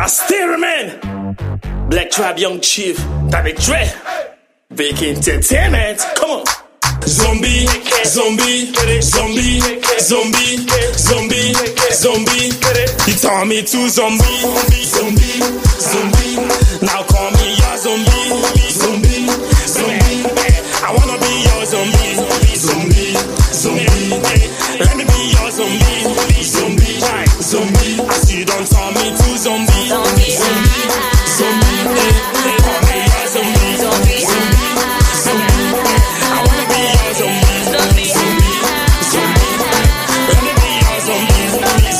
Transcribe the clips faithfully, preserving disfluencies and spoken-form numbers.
I still remain Black Tribe Young Chief, David Dre, Vacant Entertainment. Come on. Zombie, zombie, zombie, zombie, zombie, zombie. You turn me to zombie, zombie, zombie. Now call me your zombie, zombie, zombie. I wanna be your zombie, zombie, zombie. Let me be your zombie, zombie, zombie. I see you don't turn me to zombie, zombie, zombie. Call me your zombie, zombie, zombie. I wanna be your zombie, zombie, zombie. Let me be your zombie, zombie,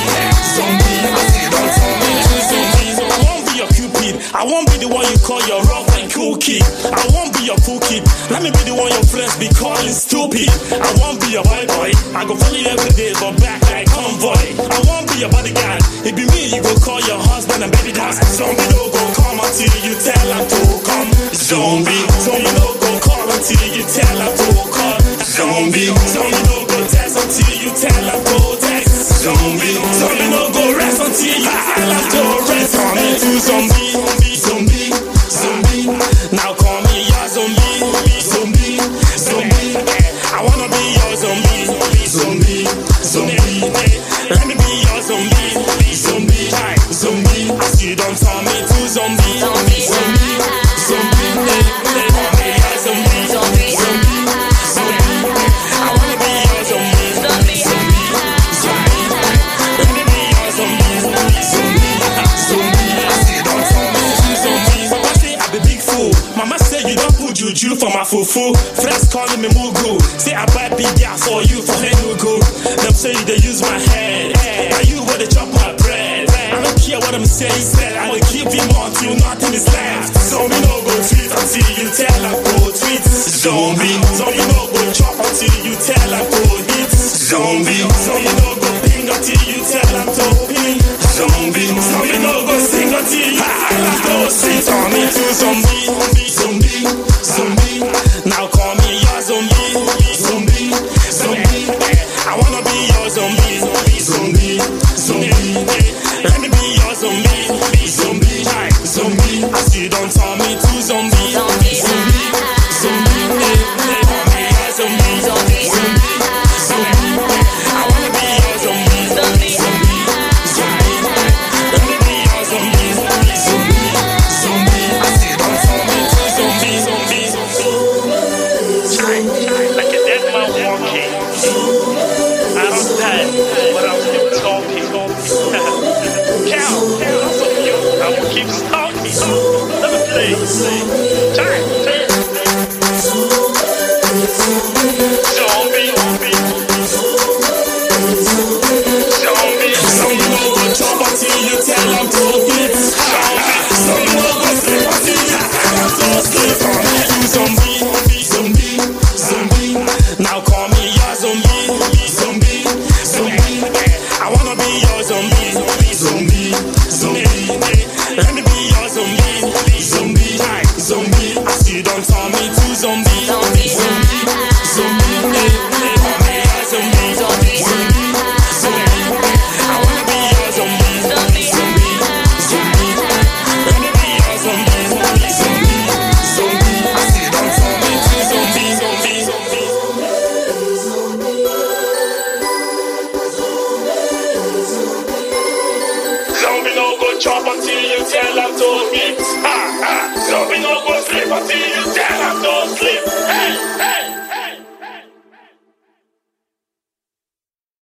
zombie. I see you don't turn me to zombie. I won't be your cupid. I won't be the one you call your rough and cool kid. I won't be your cool kid. Let me be the one your friends be calling stupid. I won't be your boy boy. I go follow you every day, but back like convoy. I won't be your bodyguard. It be me you go call your husband and baby dad. Zombie no go come until you tell him to come. Zombie, zombie no go call until you tell him to call. Zombie, zombie no go text until you tell him to text. Zombie, zombie no go rest until you tell him to rest. Call me to zombie, zombie, zombie. Now call me your zombie, zombie, zombie. I wanna be your zombie, zombie, zombie. Let me be your zombie, zombie, zombie. I see you don't turn me to zombie, zombie, zombie, zombie. Call me your zombie, zombie, zombie, zombie. I wanna be your zombie, zombie, zombie, zombie. Let me be your zombie, zombie, zombie, zombie. I see you don't turn me to zombie. Papa say I be big fool. Mama say you don't put juju for my fufu. Friends calling me mugu. Say I buy big gas for you for Henugu. Them say they use my head. Are you where they chop my bread? I don't care what I'm saying. Said I will keep him until nothing is left. Zombie no go tweet until you tell him go tweet. Zombie, zombie no go chop until you tell him go hit. Zombie, zombie no go ping until you tell him to ping. Zombie, zombie no go sing until you tell him to sing. Turn me to zombie, zombie, zombie. Now call me your zombie, zombie, zombie. I wanna be your zombie, zombie, zombie. Let me be your zombie, zombie, zombie. I see you don't turn me to zombie, zombie, zombie, zombie. Call me your zombie, zombie, zombie. I wanna be your zombie, zombie, zombie, zombie. Let me be your zombie, zombie, zombie, zombie. I see you don't turn me to zombie, zombie, zombie. Like a dead man walking. I don't die, but I'm still talking. Count, count, so you, I'm gonna keep stalking. Let me play. Time, time. Zombie, zombie, zombie. Zombie no go chop until you tell him to hit. Zombie no go sleep until you tell him to sleep. Call me to zombie, zombie, zombie. Now call me your zombie, zombie, zombie. I wanna be your zombie, zombie, zombie. Let me be your zombie, zombie, zombie. I see you don't turn me to zombie, zombie, zombie, zombie. Call me your zombie, zombie, zombie, zombie. I wanna be your zombie, zombie, zombie, zombie. Let me be your zombie, zombie, zombie, zombie. I see you don't turn me to zombie, zombie, zombie. Zombie no go chop until you tell him to hit. Ha ha. Zombie no go sleep until you